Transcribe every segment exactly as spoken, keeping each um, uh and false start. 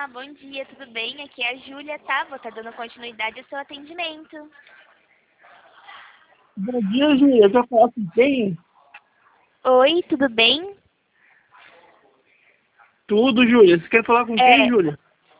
Olá, bom dia, tudo bem? Aqui é a Júlia, tá? Vou estar dando continuidade ao seu atendimento. Bom dia, Júlia. Eu já falar com quem? Oi, tudo bem? Tudo, Júlia. Você quer falar com quem, É, Júlia?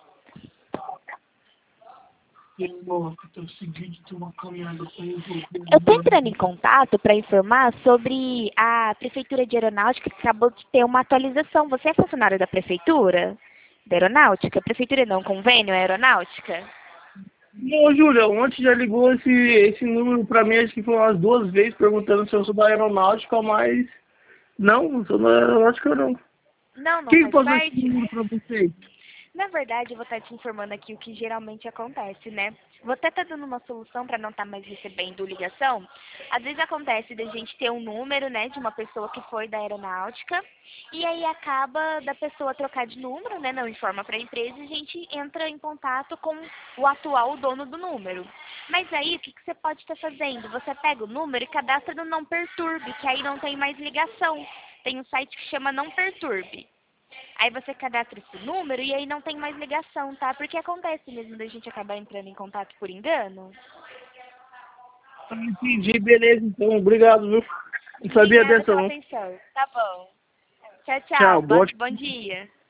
Nossa, é o seguinte, tem uma caminhada com eu tô entrando em contato para informar sobre a Prefeitura de Aeronáutica que acabou de ter uma atualização. Você é funcionário da Prefeitura? Da Aeronáutica? Prefeitura não, convênio Aeronáutica? Não, Júlia, ontem já ligou esse, esse número pra mim, acho que foi umas duas vezes, perguntando se eu sou da aeronáutica, mas não, não sou da aeronáutica, não. Não, não Quem faz passou esse parte? número pra você? Na verdade, eu vou estar te informando aqui o que geralmente acontece, né? Vou até estar dando uma solução para não estar mais recebendo ligação. Às vezes acontece da gente ter um número, né, de uma pessoa que foi da aeronáutica, e aí acaba da pessoa trocar de número, né, não informa para a empresa e a gente entra em contato com o atual dono do número. Mas aí, o que, que você pode estar fazendo? Você pega o número e cadastra no Não Perturbe, que aí não tem mais ligação. Tem um site que chama Não Perturbe. Aí você cadastra esse número e aí não tem mais ligação, tá? Porque acontece mesmo da gente acabar entrando em contato por engano. Ah, entendi, beleza, então, obrigado, viu? Não sabia Obrigada dessa, pela não. atenção. Tá bom. Tchau, tchau. Tchau, Bo- boa Bom dia.